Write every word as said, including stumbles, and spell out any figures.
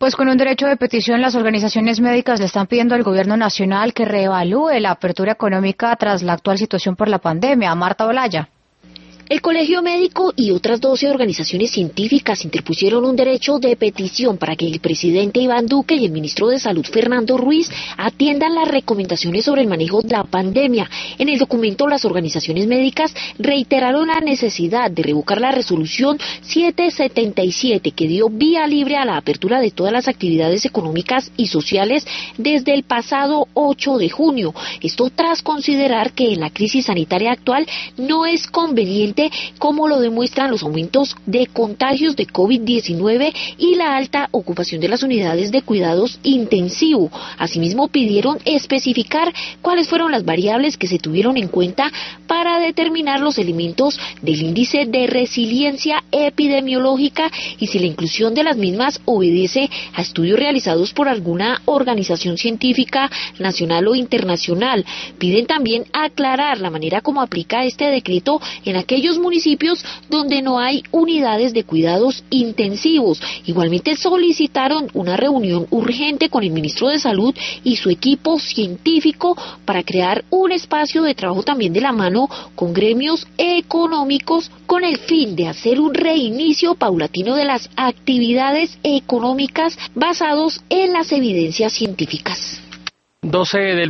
Pues con un derecho de petición, las organizaciones médicas le están pidiendo al gobierno nacional que reevalúe la apertura económica tras la actual situación por la pandemia. Marta Olaya. El Colegio Médico y otras doce organizaciones científicas interpusieron un derecho de petición para que el presidente Iván Duque y el ministro de Salud Fernando Ruiz atiendan las recomendaciones sobre el manejo de la pandemia. En el documento, las organizaciones médicas reiteraron la necesidad de revocar la resolución setecientos setenta y siete que dio vía libre a la apertura de todas las actividades económicas y sociales desde el pasado ocho de junio. Esto tras considerar que en la crisis sanitaria actual no es conveniente, como lo demuestran los aumentos de contagios de COVID diecinueve y la alta ocupación de las unidades de cuidados intensivo. Asimismo, pidieron especificar cuáles fueron las variables que se tuvieron en cuenta para determinar los elementos del índice de resiliencia epidemiológica y si la inclusión de las mismas obedece a estudios realizados por alguna organización científica nacional o internacional. Piden también aclarar la manera como aplica este decreto en aquellos municipios donde no hay unidades de cuidados intensivos. Igualmente solicitaron una reunión urgente con el ministro de Salud y su equipo científico para crear un espacio de trabajo también de la mano con gremios económicos con el fin de hacer un reinicio paulatino de las actividades económicas basados en las evidencias científicas. doce del